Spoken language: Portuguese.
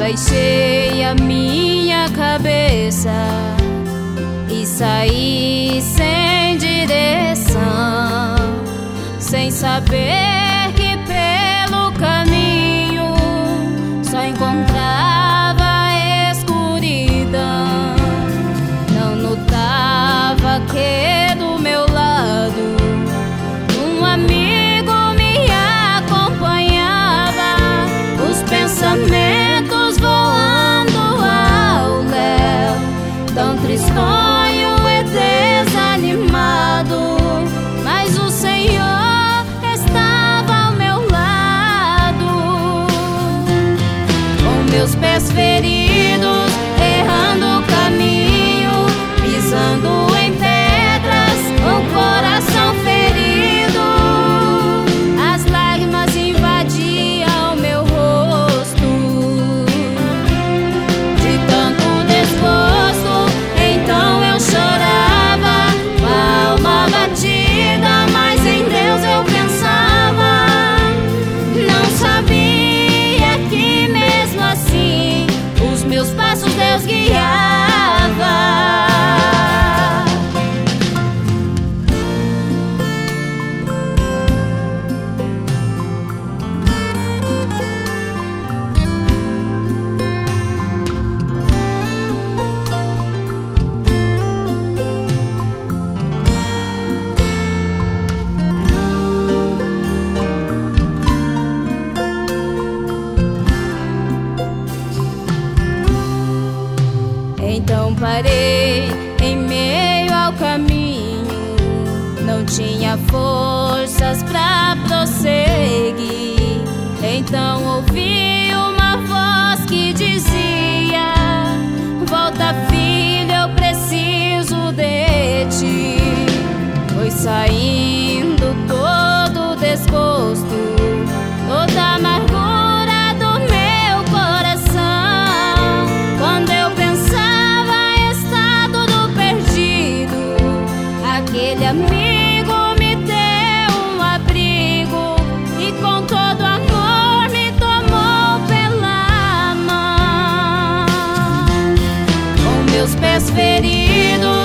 Baixei a minha cabeça e saí sem direção, sem saber que pelo caminho só encontrava escuridão. Não notava que do meu lado um amigo me acompanhava, os pensamentos voando ao léu, tão tristonho e desanimado, mas o Senhor estava ao meu lado. Com meus pés feridos, errando o caminho, pisando em pedras, com o coração ferido, as lágrimas invadiam o meu rosto, de tanto desgosto. Então eu chorava, com a alma batida, mas em Deus eu pensava. Não sabia que mesmo assim os meus passos Deus guiava. Então parei em meio ao caminho, não tinha forças pra prosseguir. Então ouvi uma voz que dizia: volta, filho, eu preciso de ti. Foi saindo todo o desgosto, toda a amargura do meu coração. Quando eu pensava estar tudo perdido, aquele amigo me deu um abrigo e com todo amor me tomou pela mão. Com meus pés feridos,